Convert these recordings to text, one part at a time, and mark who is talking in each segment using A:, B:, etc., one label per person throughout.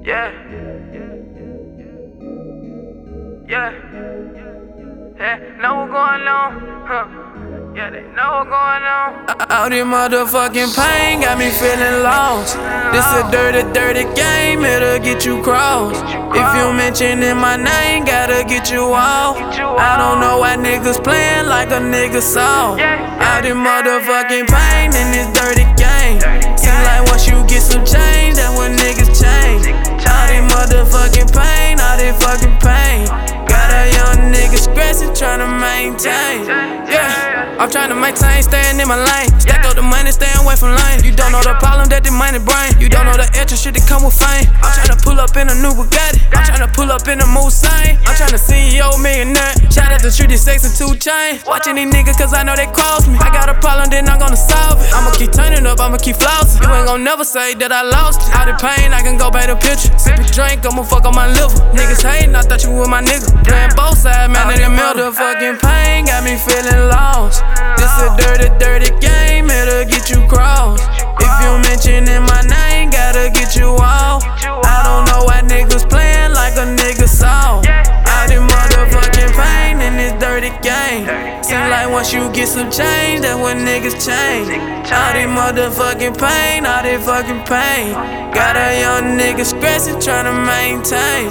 A: Yeah. Yeah. Yeah, know what's going on, huh? Yeah, they know what's going on.
B: All this motherfucking pain got me feeling lost. This a dirty, dirty game, it'll get you crossed. If you mentioning my name, gotta get you off. I don't know why niggas playing like a nigga soft. All this motherfucking pain in this dirty game. Seem like once you get some change, that's when niggas change. All this motherfucking pain, all this fucking pain. Got a young nigga stressing, tryna maintain. Yeah, I'm tryna maintain, staying in my lane. Stack up the money, staying away from lane. You don't know the problem that the money bring. You don't know the extra shit that come with fame. I'm tryna pull up in a new Bugatti. I'm tryna pull up in a Mulsanne. I'm tryna CEO millionaire. Shout out to Treaty Sex and 2 Chainz. Watching these niggas cause I know they cross me. I got a problem, then I'm gonna solve it. I'ma keep turning up, I'ma keep flossing. You ain't gon' never say that I lost it. All the pain, I can go back the picture. Sip a drink, I'ma fuck on my liver. Niggas hating, I thought you were my nigga. Playing both sides, man, in the middle. Motherfucking pain got me feeling lost. This a dirty, dirty game, it'll get you crossed. If you mentioning my name, gotta get you off. I don't know why niggas playing like a nigga soft. All this motherfucking pain in this dirty game. Seem like once you get some change, that's when niggas change. All this motherfucking pain, all this fucking pain. Got a young nigga stressing, tryna maintain.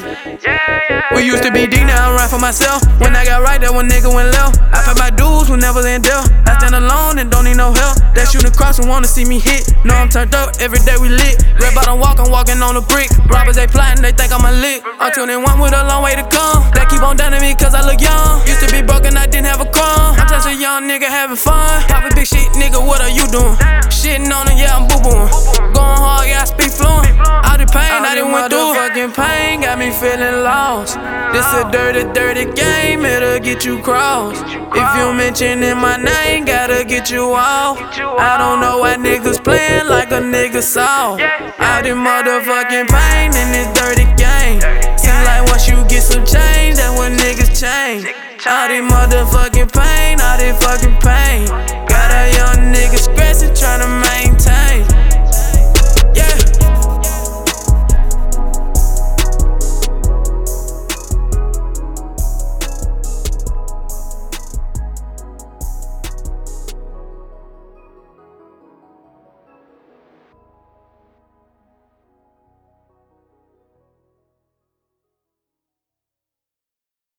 B: We used to be deep, now I run for myself. When I got right, that one nigga went left. I pay my dues whenever they in dealt. I stand alone and don't need no help. That shooting cross and wanna see me hit. Know I'm turned up, every day we lit. Red bottom walking on the brick. Robbers, they plotting, they think I'm a lick. I'm 21 with a long way to come. They keep on down to me cause I look young. Used to be broken, I didn't have a crumb. I'm just a young nigga having fun. Poppin' big shit, nigga, what are you doing? Shitting on it, yeah, I'm boo-booing. Going hard, yeah, I speak fluent. All the pain I done went through. Motherfucking pain got me feeling lost. This a dirty, dirty game, it'll get you crossed. If you mentioning my name, gotta get you off. I don't know why niggas playing like a nigga soft. All this motherfucking pain in this dirty game. Seem like once you get some change, that's when niggas change. All this motherfucking pain, all this fucking pain.